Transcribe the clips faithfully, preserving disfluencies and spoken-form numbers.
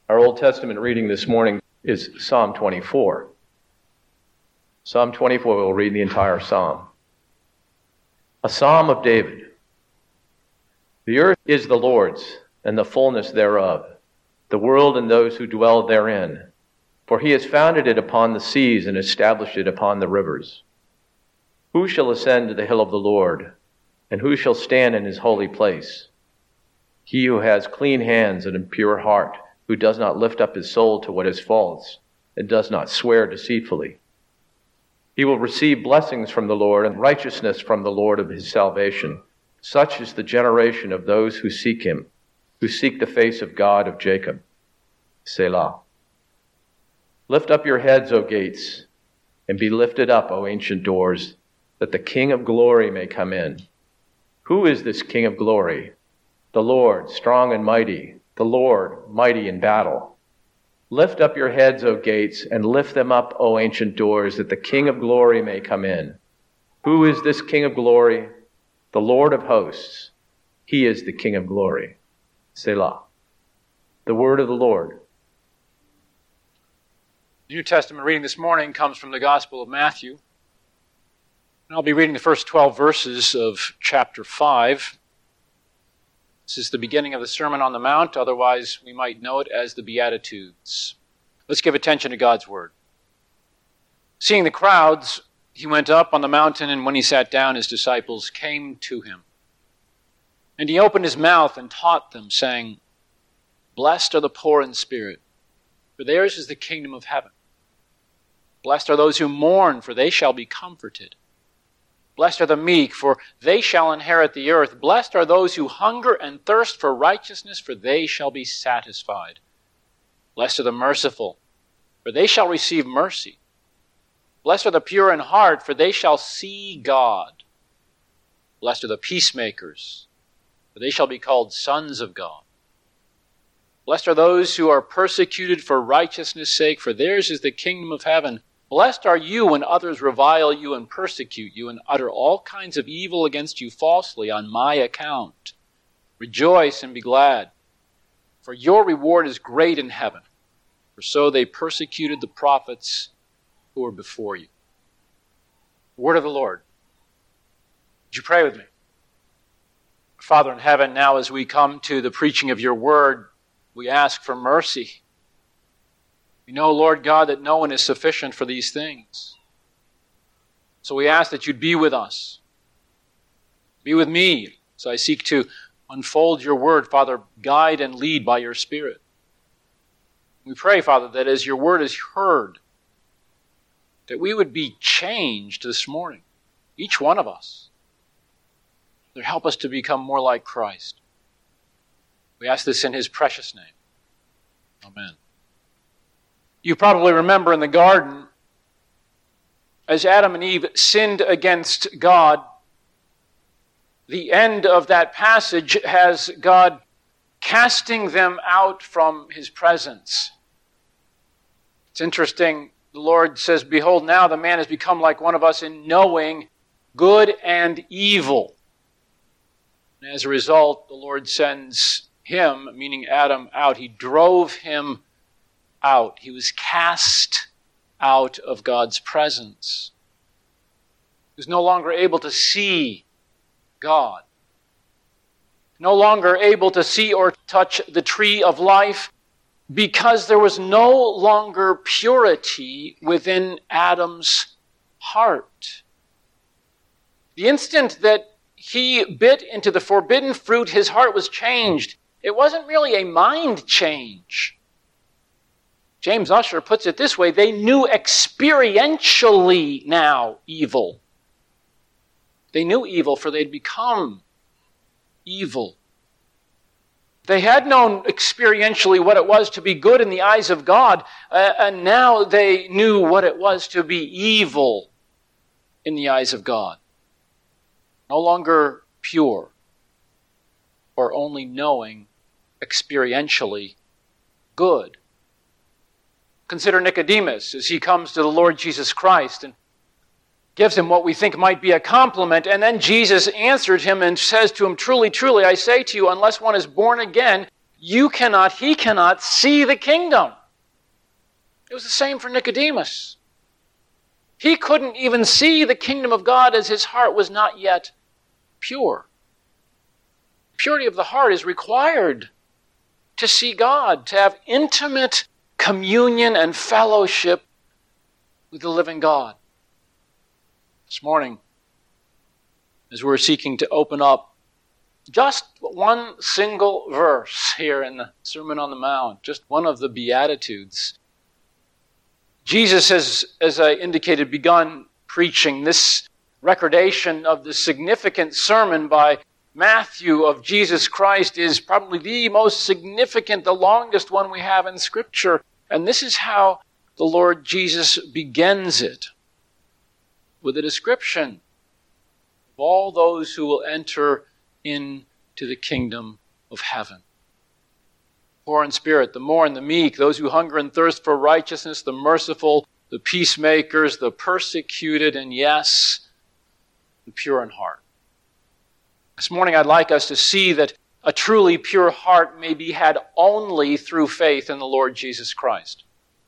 Our Old Testament reading this morning is Psalm twenty-four. Psalm twenty-four, we'll read the entire psalm. A psalm of David. The earth is the Lord's, and the fullness thereof, the world and those who dwell therein. For he has founded it upon the seas and established it upon the rivers. Who shall ascend to the hill of the Lord, and who shall stand in his holy place? He who has clean hands and a pure heart, who does not lift up his soul to what is false, and does not swear deceitfully. He will receive blessings from the Lord and righteousness from the Lord of his salvation. Such is the generation of those who seek him, who seek the face of God of Jacob. Selah. Lift up your heads, O gates, and be lifted up, O ancient doors, that the King of glory may come in. Who is this King of glory? The Lord, strong and mighty, the Lord, mighty in battle. Lift up your heads, O gates, and lift them up, O ancient doors, that the King of glory may come in. Who is this King of glory? The Lord of hosts. He is the King of glory. Selah. The word of the Lord. The New Testament reading this morning comes from the Gospel of Matthew. And I'll be reading the first twelve verses of chapter five. This is the beginning of the Sermon on the Mount, otherwise we might know it as the Beatitudes. Let's give attention to God's word. Seeing the crowds, he went up on the mountain, and when he sat down, his disciples came to him. And he opened his mouth and taught them, saying, Blessed are the poor in spirit, for theirs is the kingdom of heaven. Blessed are those who mourn, for they shall be comforted. Blessed are the meek, for they shall inherit the earth. Blessed are those who hunger and thirst for righteousness, for they shall be satisfied. Blessed are the merciful, for they shall receive mercy. Blessed are the pure in heart, for they shall see God. Blessed are the peacemakers, for they shall be called sons of God. Blessed are those who are persecuted for righteousness' sake, for theirs is the kingdom of heaven. Blessed are you when others revile you and persecute you and utter all kinds of evil against you falsely on my account. Rejoice and be glad, for your reward is great in heaven, for so they persecuted the prophets who were before you. Word of the Lord. Would you pray with me? Father in heaven, now as we come to the preaching of your word, we ask for mercy. We know, Lord God, that no one is sufficient for these things. So we ask that you'd be with us. Be with me as I seek to unfold your word. Father, guide and lead by your Spirit. We pray, Father, that as your word is heard, that we would be changed this morning, each one of us. Lord, help us to become more like Christ. We ask this in his precious name. Amen. You probably remember in the garden, as Adam and Eve sinned against God, the end of that passage has God casting them out from his presence. It's interesting, the Lord says, Behold, now the man has become like one of us in knowing good and evil. And as a result, the Lord sends him, meaning Adam, out. He drove him out. He was cast out of God's presence. He was no longer able to see God. No longer able to see or touch the tree of life because there was no longer purity within Adam's heart. The instant that he bit into the forbidden fruit, his heart was changed. It wasn't really a mind change. James Ussher puts it this way, they knew experientially now evil. They knew evil, for they'd become evil. They had known experientially what it was to be good in the eyes of God, uh, and now they knew what it was to be evil in the eyes of God. No longer pure, or only knowing experientially good. Consider Nicodemus as he comes to the Lord Jesus Christ and gives him what we think might be a compliment, and then Jesus answered him and says to him, Truly, truly, I say to you, unless one is born again, you cannot, he cannot see the kingdom. It was the same for Nicodemus. He couldn't even see the kingdom of God as his heart was not yet pure. Purity of the heart is required to see God, to have intimate communion and fellowship with the living God. This morning, as we're seeking to open up just one single verse here in the Sermon on the Mount, just one of the Beatitudes, Jesus has, as I indicated, begun preaching this recordation of the significant sermon by Matthew of Jesus Christ is probably the most significant, the longest one we have in Scripture. And this is how the Lord Jesus begins it, with a description of all those who will enter into the kingdom of heaven. Poor in spirit, the mourn, the meek, those who hunger and thirst for righteousness, the merciful, the peacemakers, the persecuted, and yes, the pure in heart. This morning I'd like us to see that a truly pure heart may be had only through faith in the Lord Jesus Christ.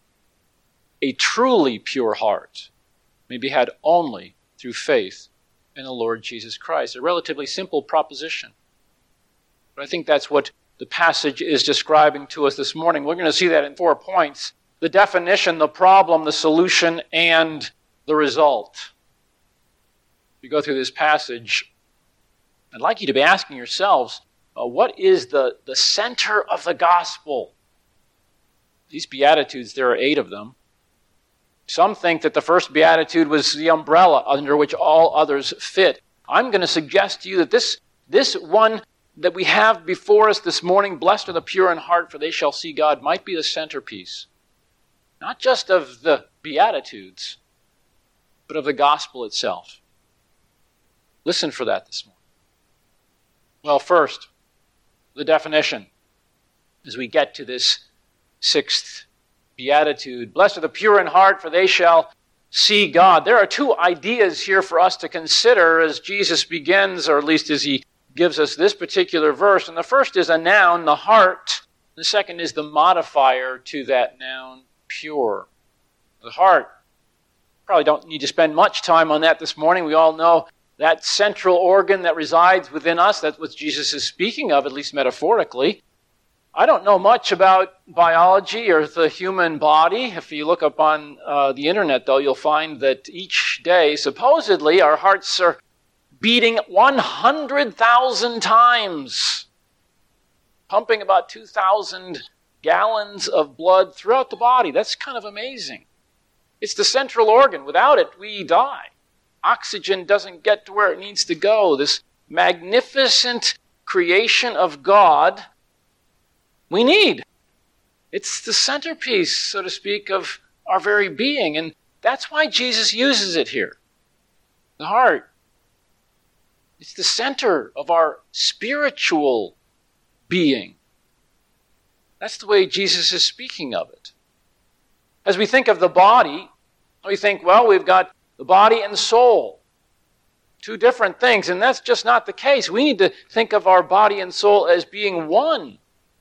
A truly pure heart may be had only through faith in the Lord Jesus Christ. A relatively simple proposition. But I think that's what the passage is describing to us this morning. We're going to see that in four points. The definition, the problem, the solution, and the result. If you go through this passage, I'd like you to be asking yourselves, uh, what is the, the center of the gospel? These Beatitudes, there are eight of them. Some think that the first Beatitude was the umbrella under which all others fit. I'm going to suggest to you that this, this one that we have before us this morning, blessed are the pure in heart, for they shall see God, might be the centerpiece, not just of the Beatitudes, but of the gospel itself. Listen for that this morning. Well, first, the definition, as we get to this sixth Beatitude. Blessed are the pure in heart, for they shall see God. There are two ideas here for us to consider as Jesus begins, or at least as he gives us this particular verse. And the first is a noun, the heart. The second is the modifier to that noun, pure. The heart. Probably don't need to spend much time on that this morning. We all know that central organ that resides within us. That's what Jesus is speaking of, at least metaphorically. I don't know much about biology or the human body. If you look up on uh, the internet, though, you'll find that each day, supposedly, our hearts are beating one hundred thousand times, pumping about two thousand gallons of blood throughout the body. That's kind of amazing. It's the central organ. Without it, we die. Oxygen doesn't get to where it needs to go. This magnificent creation of God we need. It's the centerpiece, so to speak, of our very being. And that's why Jesus uses it here. The heart. It's the center of our spiritual being. That's the way Jesus is speaking of it. As we think of the body, we think, well, we've got the body and the soul. Two different things, and that's just not the case. We need to think of our body and soul as being one.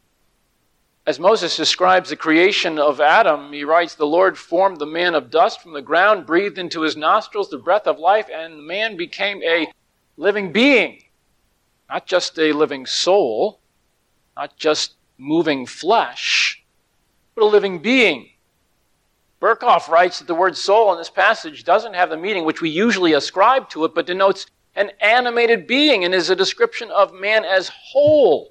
As Moses describes the creation of Adam, he writes, the Lord formed the man of dust from the ground, breathed into his nostrils the breath of life, and the man became a living being. Not just a living soul, not just moving flesh, but a living being. Berkhoff writes that the word soul in this passage doesn't have the meaning which we usually ascribe to it, but denotes an animated being and is a description of man as whole.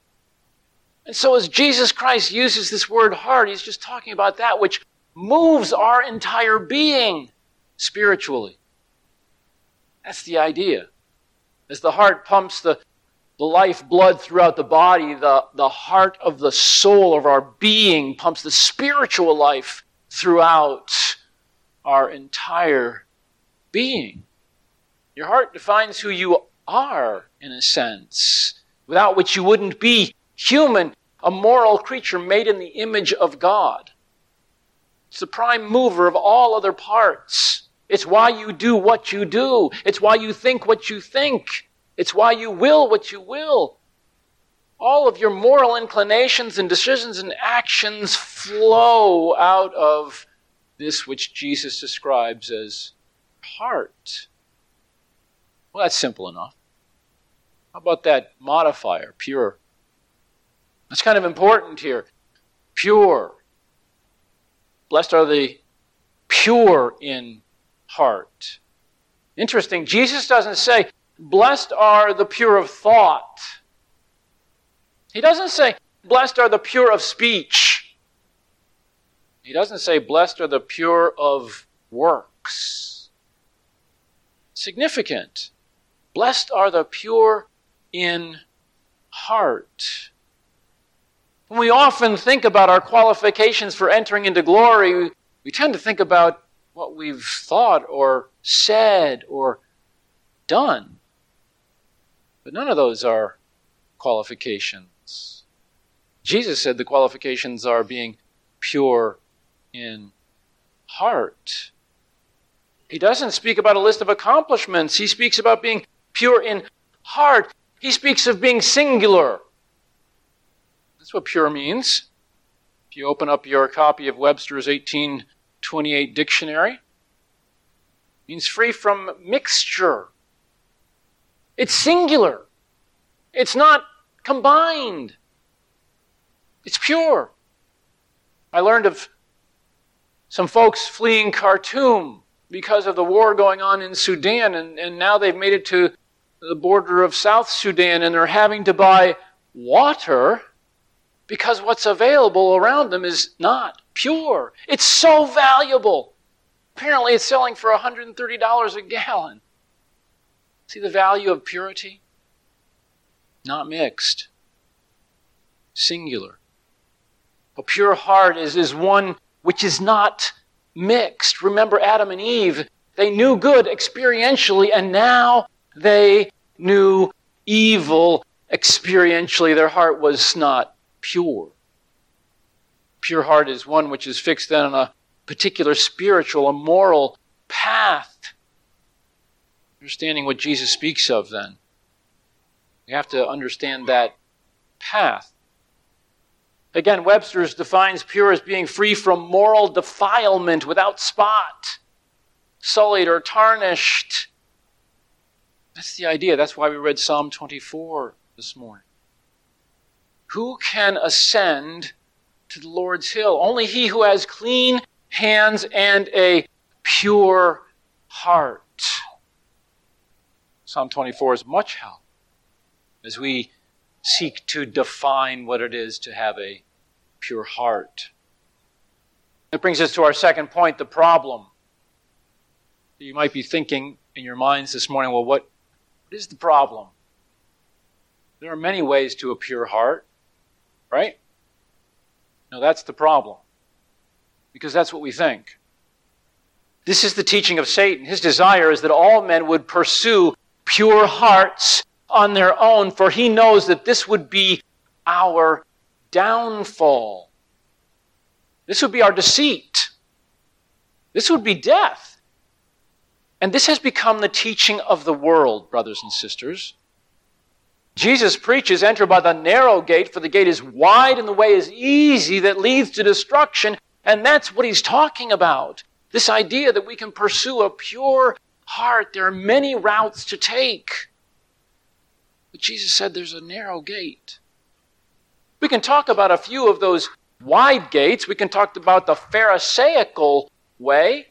And so as Jesus Christ uses this word heart, he's just talking about that which moves our entire being spiritually. That's the idea. As the heart pumps the, the life blood throughout the body, the, the heart of the soul of our being pumps the spiritual life throughout our entire being. Your heart defines who you are, in a sense, without which you wouldn't be human, a moral creature made in the image of God. It's the prime mover of all other parts. It's why you do what you do. It's why you think what you think. It's why you will what you will. all of your moral inclinations and decisions and actions flow out of this which Jesus describes as heart. Well, that's simple enough. How about that modifier, pure? That's kind of important here. Pure. Blessed are the pure in heart. Interesting, Jesus doesn't say, blessed are the pure of thought. He doesn't say, blessed are the pure of speech. He doesn't say, blessed are the pure of works. Significant. Blessed are the pure in heart. When we often think about our qualifications for entering into glory, we tend to think about what we've thought or said or done. But none of those are qualifications. Jesus said the qualifications are being pure in heart. He doesn't speak about a list of accomplishments. He speaks about being pure in heart. He speaks of being singular. That's what pure means. If you open up your copy of Webster's eighteen twenty-eight dictionary, it means free from mixture. It's singular. It's not combined. It's pure. I learned of some folks fleeing Khartoum because of the war going on in Sudan, and, and now they've made it to the border of South Sudan, and they're having to buy water because what's available around them is not pure. It's so valuable. Apparently it's selling for one hundred thirty dollars a gallon. See the value of purity? Not mixed. Singular. A pure heart is, is one which is not mixed. Remember Adam and Eve. They knew good experientially, and now they knew evil experientially. Their heart was not pure. Pure heart is one which is fixed then on a particular spiritual, a moral path. Understanding what Jesus speaks of then, we have to understand that path. Again, Webster's defines pure as being free from moral defilement, without spot, sullied or tarnished. That's the idea. That's why we read Psalm twenty-four this morning. Who can ascend to the Lord's hill? Only he who has clean hands and a pure heart. Psalm twenty-four is much help as we seek to define what it is to have a pure heart. That brings us to our second point, the problem. You might be thinking in your minds this morning, well, what, what is the problem? There are many ways to a pure heart, right? No, that's the problem. Because that's what we think. This is the teaching of Satan. His desire is that all men would pursue pure hearts on their own, for he knows that this would be our downfall. This would be our deceit. This would be death. And this has become the teaching of the world, brothers and sisters. Jesus preaches, enter by the narrow gate, for the gate is wide and the way is easy that leads to destruction. And that's what he's talking about. This idea that we can pursue a pure heart. There are many routes to take. But Jesus said there's a narrow gate. We can talk about a few of those wide gates. We can talk about the Pharisaical way.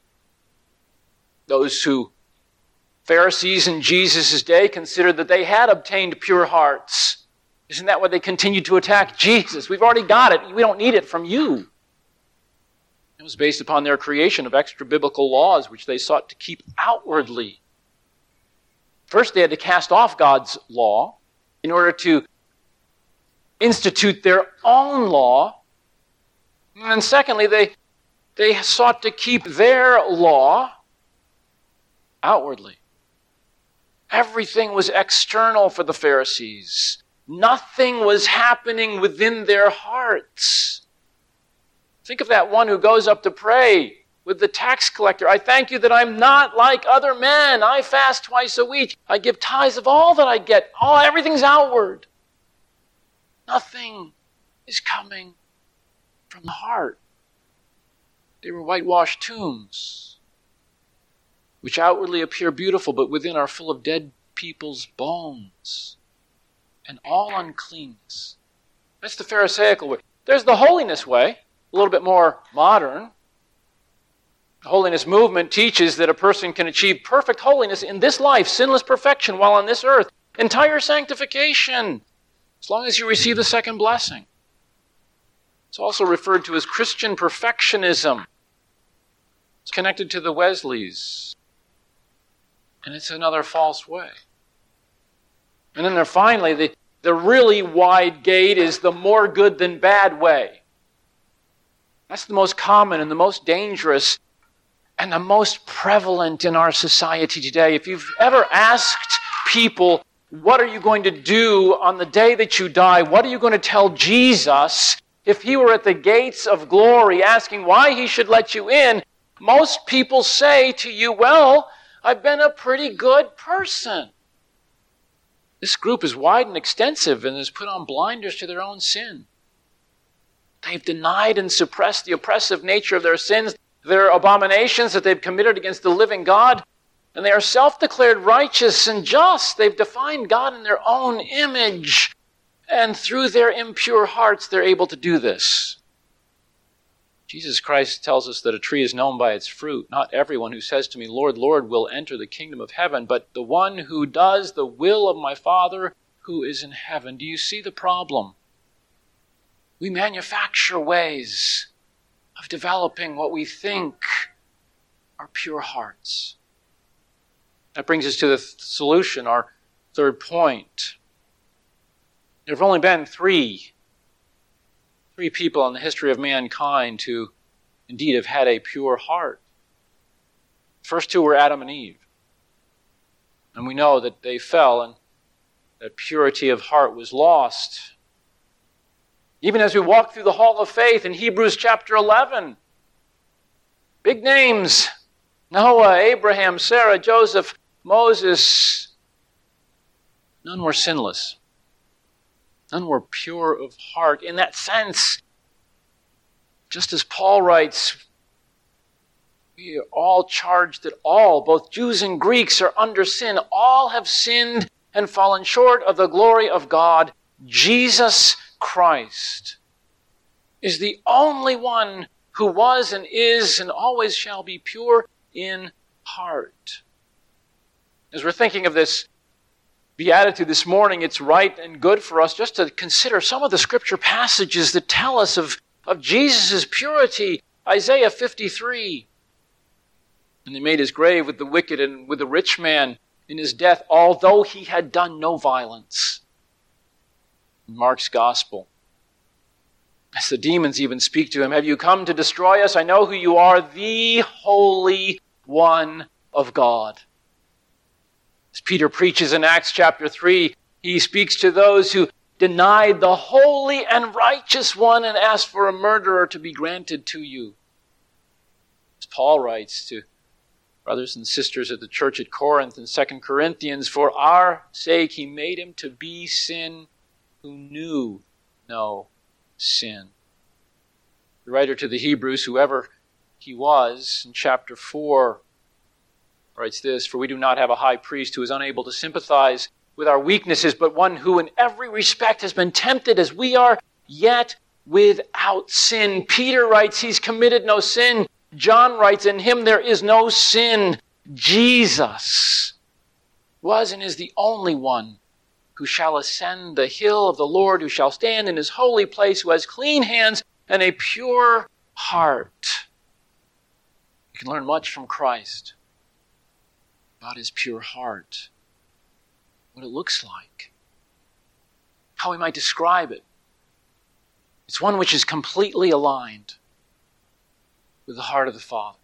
Those who, Pharisees in Jesus' day, considered that they had obtained pure hearts. Isn't that why they continued to attack Jesus? We've already got it. We don't need it from you. It was based upon their creation of extra-biblical laws, which they sought to keep outwardly. First, they had to cast off God's law in order to institute their own law. And then secondly, they, they sought to keep their law outwardly. Everything was external for the Pharisees. Nothing was happening within their hearts. Think of that one who goes up to pray with the tax collector. I thank you that I'm not like other men. I fast twice a week. I give tithes of all that I get. All, everything's outward. Nothing is coming from the heart. They were whitewashed tombs, which outwardly appear beautiful, but within are full of dead people's bones and all uncleanness. That's the Pharisaical way. There's the holiness way, a little bit more modern. The holiness movement teaches that a person can achieve perfect holiness in this life, sinless perfection while on this earth, entire sanctification, as long as you receive the second blessing. It's also referred to as Christian perfectionism. It's connected to the Wesleys. And it's another false way. And then there finally, the, the really wide gate is the more good than bad way. That's the most common and the most dangerous and the most prevalent in our society today. If you've ever asked people, what are you going to do on the day that you die? What are you going to tell Jesus if he were at the gates of glory asking why he should let you in? Most people say to you, well, I've been a pretty good person. This group is wide and extensive and has put on blinders to their own sin. They've denied and suppressed the oppressive nature of their sins, their abominations that they've committed against the living God, and they are self-declared righteous and just. They've defined God in their own image, and through their impure hearts, they're able to do this. Jesus Christ tells us that a tree is known by its fruit. Not everyone who says to me, Lord, Lord, will enter the kingdom of heaven, but the one who does the will of my Father who is in heaven. Do you see the problem? We manufacture ways of developing what we think are pure hearts. That brings us to the th- solution, our third point. There have only been three, three people in the history of mankind who indeed have had a pure heart. The first two were Adam and Eve. And we know that they fell and that purity of heart was lost. Even as we walk through the hall of faith in Hebrews chapter eleven, big names, Noah, Abraham, Sarah, Joseph, Moses, none were sinless. None were pure of heart. In that sense, just as Paul writes, we are all charged that all, both Jews and Greeks, are under sin. All have sinned and fallen short of the glory of God. Jesus Christ is the only one who was and is and always shall be pure in heart. As we're thinking of this beatitude this morning, it's right and good for us just to consider some of the scripture passages that tell us of, of Jesus' purity. Isaiah fifty-three. And they made his grave with the wicked and with the rich man in his death, although he had done no violence. Mark's gospel. As the demons even speak to him, have you come to destroy us? I know who you are, the Holy One of God. As Peter preaches in Acts chapter three, he speaks to those who denied the holy and righteous one and asked for a murderer to be granted to you. As Paul writes to brothers and sisters at the church at Corinth in Second Corinthians, for our sake he made him to be sin who knew no sin. The writer to the Hebrews, whoever he was, in chapter four, writes this, for we do not have a high priest who is unable to sympathize with our weaknesses, but one who in every respect has been tempted as we are, yet without sin. Peter writes he's committed no sin. John writes, in him there is no sin. Jesus was and is the only one who shall ascend the hill of the Lord, who shall stand in his holy place, who has clean hands and a pure heart. You can learn much from Christ about his pure heart, what it looks like, how we might describe it. It's one which is completely aligned with the heart of the Father.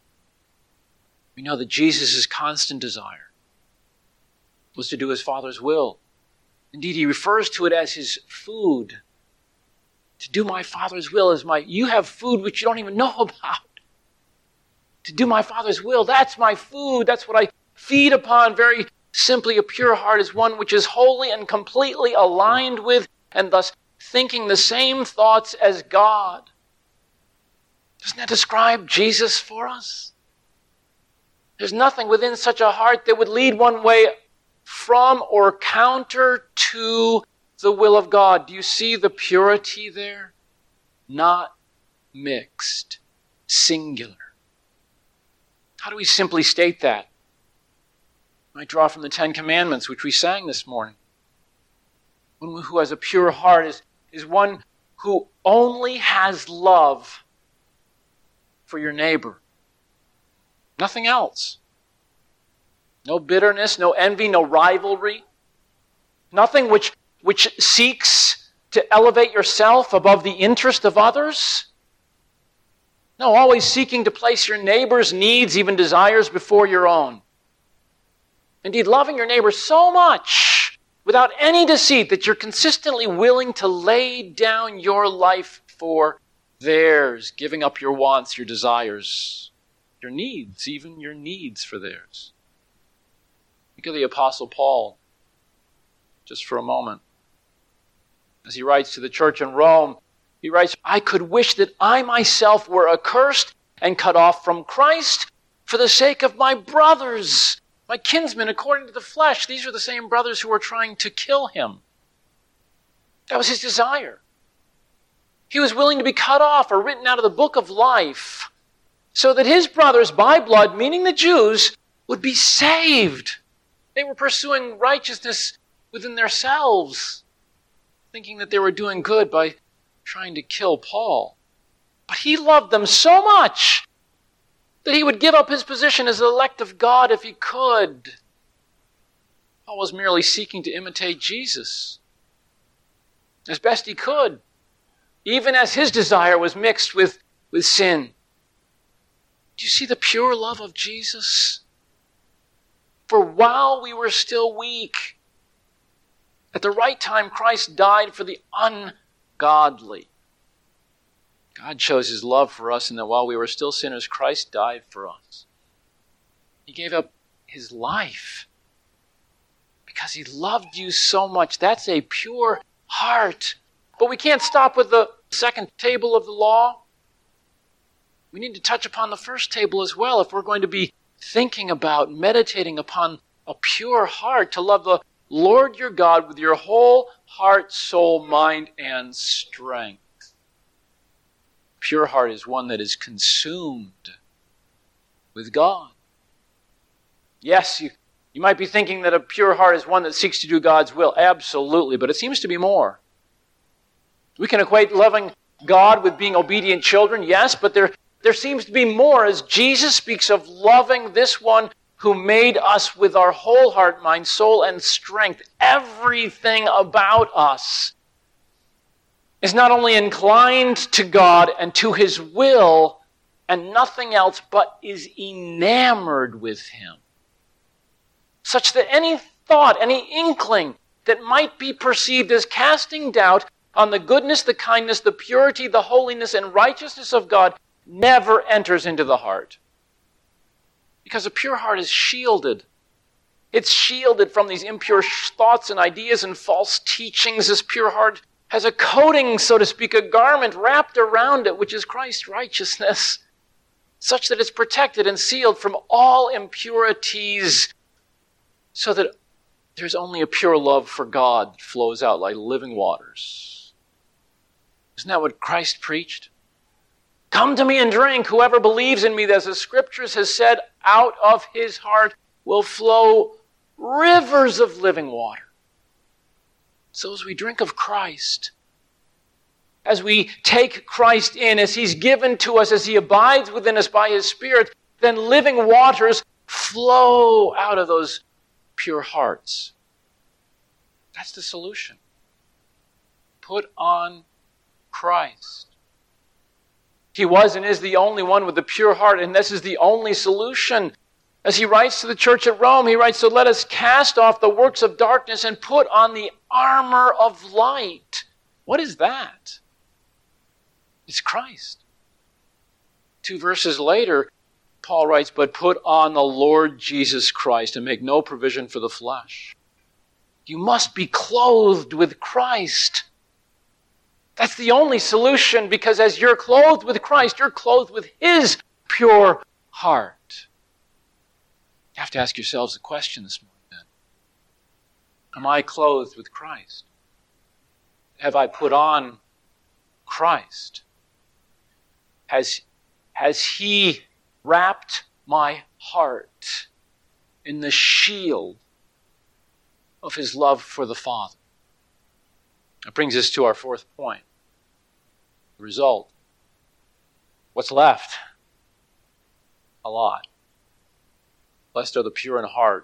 We know that Jesus' constant desire was to do his Father's will. Indeed, he refers to it as his food. To do my Father's will is my... You have food which you don't even know about. To do my Father's will, that's my food. That's what I feed upon. Very simply, a pure heart is one which is wholly and completely aligned with and thus thinking the same thoughts as God. Doesn't that describe Jesus for us? There's nothing within such a heart that would lead one way from or counter to the will of God. Do you see the purity there? Not mixed, singular. How do we simply state that? I draw from the Ten Commandments, which we sang this morning. One who has a pure heart is, is one who only has love for your neighbor. Nothing else. No bitterness, no envy, no rivalry. Nothing which, which seeks to elevate yourself above the interest of others. No, always seeking to place your neighbor's needs, even desires, before your own. Indeed, loving your neighbor so much, without any deceit, that you're consistently willing to lay down your life for theirs, giving up your wants, your desires, your needs, even your needs for theirs. Think of the Apostle Paul, just for a moment. As he writes to the church in Rome, he writes, I could wish that I myself were accursed and cut off from Christ for the sake of my brothers, my kinsmen according to the flesh. These are the same brothers who were trying to kill him. That was his desire. He was willing to be cut off or written out of the book of life so that his brothers by blood, meaning the Jews, would be saved. They were pursuing righteousness within themselves, thinking that they were doing good by trying to kill Paul. But he loved them so much that he would give up his position as the elect of God if he could. Paul was merely seeking to imitate Jesus as best he could, even as his desire was mixed with, with sin. Do you see the pure love of Jesus? For while we were still weak, at the right time Christ died for the ungodly. God shows his love for us in that while we were still sinners, Christ died for us. He gave up his life because he loved you so much. That's a pure heart. But we can't stop with the second table of the law. We need to touch upon the first table as well if we're going to be thinking about, meditating upon a pure heart, to love the Lord your God with your whole heart, soul, mind, and strength. Pure heart is one that is consumed with God. Yes, you, you might be thinking that a pure heart is one that seeks to do God's will. Absolutely, but it seems to be more. We can equate loving God with being obedient children, yes, but there, there seems to be more as Jesus speaks of loving this one who made us with our whole heart, mind, soul, and strength. Everything about us is not only inclined to God and to his will and nothing else, but is enamored with him. Such that any thought, any inkling that might be perceived as casting doubt on the goodness, the kindness, the purity, the holiness, and righteousness of God never enters into the heart. Because a pure heart is shielded. It's shielded from these impure thoughts and ideas and false teachings. This pure heart has a coating, so to speak, a garment wrapped around it, which is Christ's righteousness, such that it's protected and sealed from all impurities, so that there's only a pure love for God that flows out like living waters. Isn't that what Christ preached? Come to me and drink. Whoever believes in me, as the Scriptures has said, out of his heart will flow rivers of living water. So as we drink of Christ, as we take Christ in, as he's given to us, as he abides within us by his Spirit, then living waters flow out of those pure hearts. That's the solution. Put on Christ. He was and is the only one with the pure heart, and this is the only solution. As he writes to the church at Rome, he writes, so let us cast off the works of darkness and put on the armor of light. What is that? It's Christ. Two verses later, Paul writes, but put on the Lord Jesus Christ and make no provision for the flesh. You must be clothed with Christ. That's the only solution, because as you're clothed with Christ, you're clothed with His pure heart. You have to ask yourselves the question this morning then. Am I clothed with Christ? Have I put on Christ? Has, has He wrapped my heart in the shield of His love for the Father? That brings us to our fourth point. The result. What's left? A lot. Blessed are the pure in heart,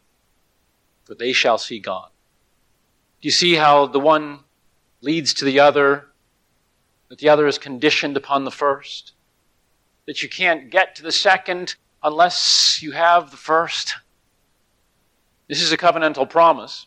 for they shall see God. Do you see how the one leads to the other, that the other is conditioned upon the first? That you can't get to the second unless you have the first? This is a covenantal promise.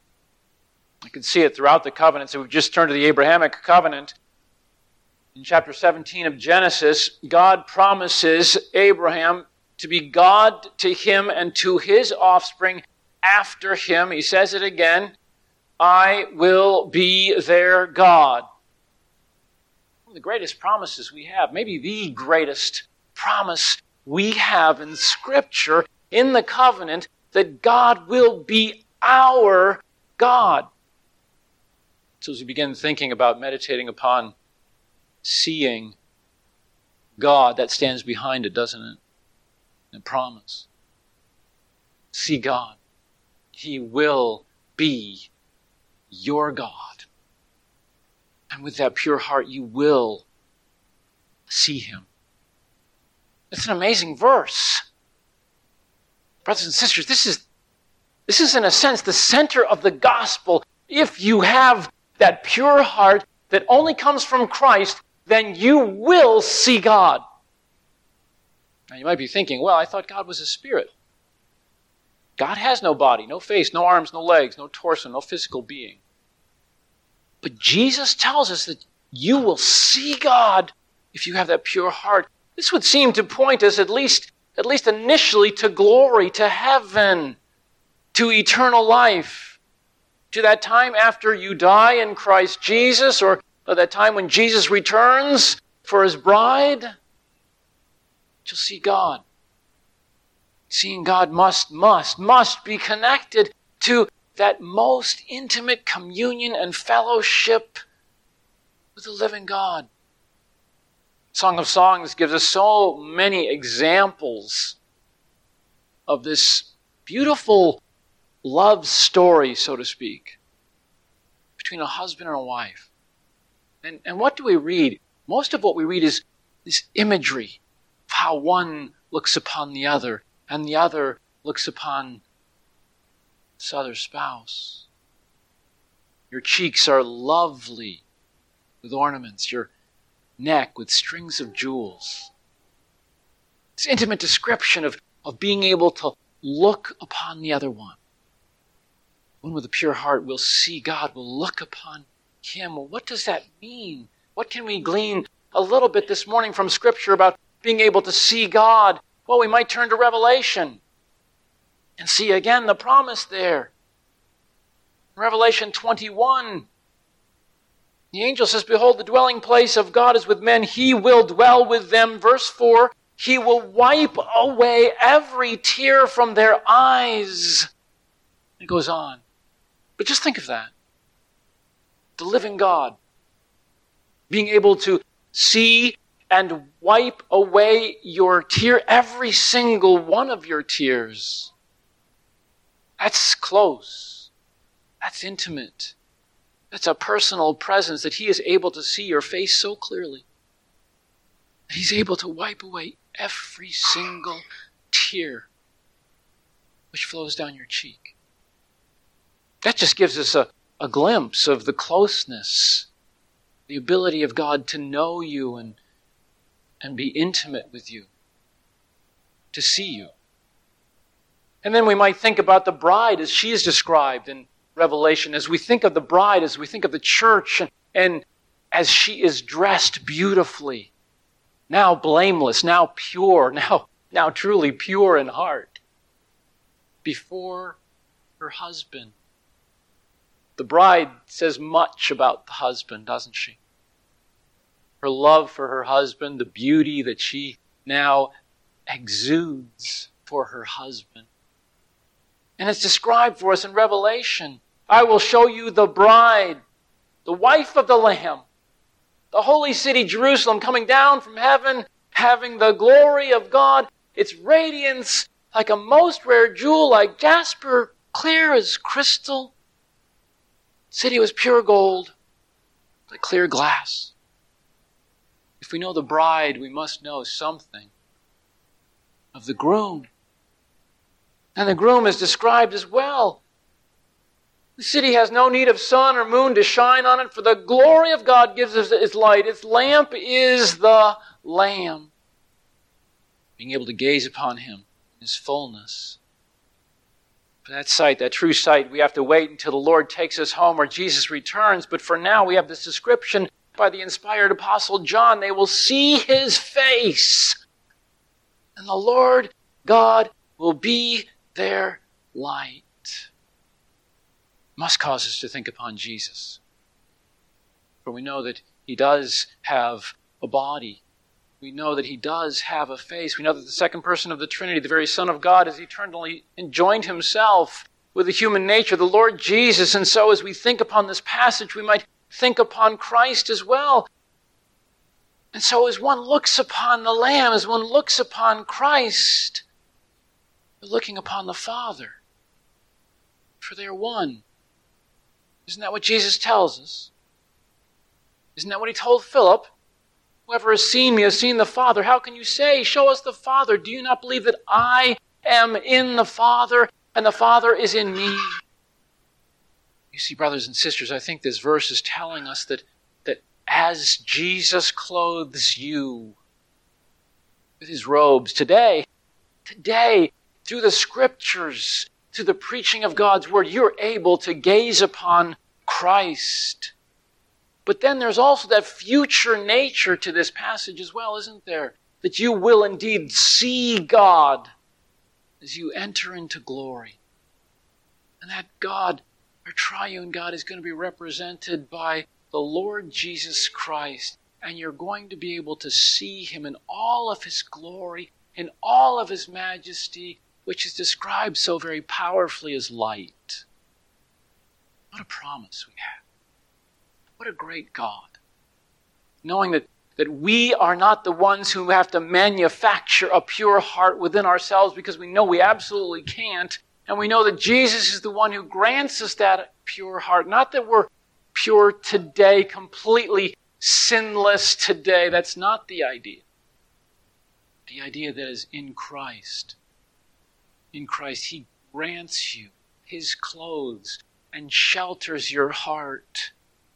You can see it throughout the covenant. So we've just turned to the Abrahamic covenant. In chapter seventeen of Genesis, God promises Abraham to be God to him and to his offspring after him. He says it again, I will be their God. One of the greatest promises we have, maybe the greatest promise we have in Scripture, in the covenant, that God will be our God. So as we begin thinking about meditating upon seeing God, that stands behind it, doesn't it? And promise. See God. He will be your God. And with that pure heart, you will see Him. It's an amazing verse. Brothers and sisters, this is, this is in a sense the center of the gospel. If you have that pure heart that only comes from Christ, then you will see God. Now you might be thinking, well, I thought God was a spirit. God has no body, no face, no arms, no legs, no torso, no physical being. But Jesus tells us that you will see God if you have that pure heart. This would seem to point us at least, at least initially to glory, to heaven, to eternal life, to that time after you die in Christ Jesus, or, or that time when Jesus returns for His bride. You'll see God. Seeing God must, must, must be connected to that most intimate communion and fellowship with the living God. Song of Songs gives us so many examples of this beautiful love story, so to speak, between a husband and a wife. And, and what do we read? Most of what we read is this imagery of how one looks upon the other and the other looks upon this other spouse. Your cheeks are lovely with ornaments, your neck with strings of jewels. This intimate description of, of being able to look upon the other one. One with a pure heart will see God, will look upon Him. Well, what does that mean? What can we glean a little bit this morning from Scripture about being able to see God? Well, we might turn to Revelation and see again the promise there. In Revelation twenty-one, the angel says, behold, the dwelling place of God is with men. He will dwell with them. Verse four, He will wipe away every tear from their eyes. It goes on. But just think of that. The living God being able to see and wipe away your tear, every single one of your tears. That's close. That's intimate. That's a personal presence, that He is able to see your face so clearly. He's able to wipe away every single tear which flows down your cheek. That just gives us a, a glimpse of the closeness, the ability of God to know you and, and be intimate with you, to see you. And then we might think about the bride as she is described in Revelation. As we think of the bride, as we think of the church, and, and as she is dressed beautifully, now blameless, now pure, now, now truly pure in heart, before her husband. The bride says much about the husband, doesn't she? her love for her husband, the beauty that she now exudes for her husband. And it's described for us in Revelation. I will show you the bride, the wife of the Lamb, the holy city Jerusalem coming down from heaven, having the glory of God, its radiance like a most rare jewel, like jasper, clear as crystal. The city was pure gold, like clear glass. If we know the bride, we must know something of the groom. And the groom is described as well. The city has no need of sun or moon to shine on it, for the glory of God gives us its light. Its lamp is the Lamb. Being able to gaze upon Him in His fullness. For that sight, that true sight, we have to wait until the Lord takes us home or Jesus returns. But for now, we have this description by the inspired Apostle John. They will see His face, and the Lord God will be their light. Must cause us to think upon Jesus. For we know that He does have a body. We know that He does have a face. We know that the second person of the Trinity, the very Son of God, has eternally enjoined Himself with a human nature, the Lord Jesus. And so as we think upon this passage, we might think upon Christ as well. And so as one looks upon the Lamb, as one looks upon Christ, we're looking upon the Father. For they are one. Isn't that what Jesus tells us? Isn't that what He told Philip? Whoever has seen me has seen the Father. How can you say, show us the Father? Do you not believe that I am in the Father and the Father is in me? You see, brothers and sisters, I think this verse is telling us that, that as Jesus clothes you with His robes today, today, through the Scriptures, through the preaching of God's Word, you're able to gaze upon Christ. But then there's also that future nature to this passage as well, isn't there? That you will indeed see God as you enter into glory. And that God, our triune God, is going to be represented by the Lord Jesus Christ. And you're going to be able to see Him in all of His glory, in all of His majesty, which is described so very powerfully as light. What a promise we have. What a great God. Knowing that, that we are not the ones who have to manufacture a pure heart within ourselves, because we know we absolutely can't. And we know that Jesus is the one who grants us that pure heart. Not that we're pure today, completely sinless today. That's not the idea. The idea that is in Christ. In Christ, He grants you His clothes and shelters your heart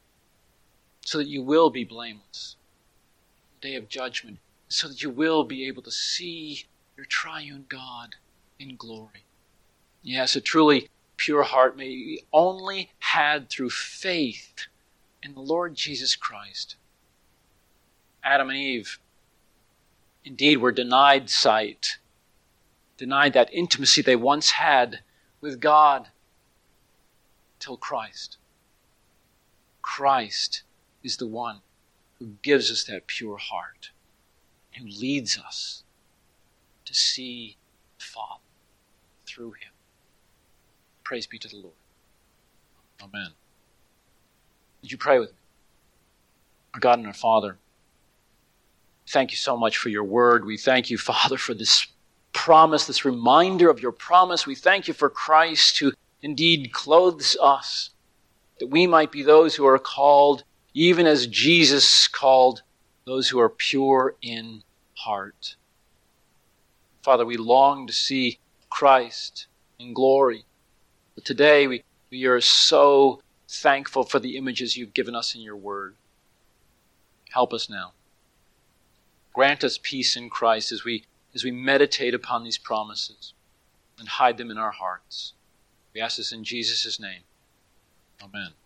so that you will be blameless on the day of judgment, so that you will be able to see your triune God in glory. Yes, a truly pure heart may be only had through faith in the Lord Jesus Christ. Adam and Eve indeed were denied sight, denied that intimacy they once had with God till Christ. Christ is the one who gives us that pure heart, who leads us to see the Father through Him. Praise be to the Lord. Amen. Would you pray with me? Our God and our Father, thank you so much for your word. We thank you, Father, for this promise, this reminder of your promise. We thank you for Christ who indeed clothes us, that we might be those who are called, even as Jesus called those who are pure in heart. Father, we long to see Christ in glory. But today we, we are so thankful for the images you've given us in your word. Help us now. Grant us peace in Christ as we as we meditate upon these promises and hide them in our hearts. We ask this in Jesus' name. Amen.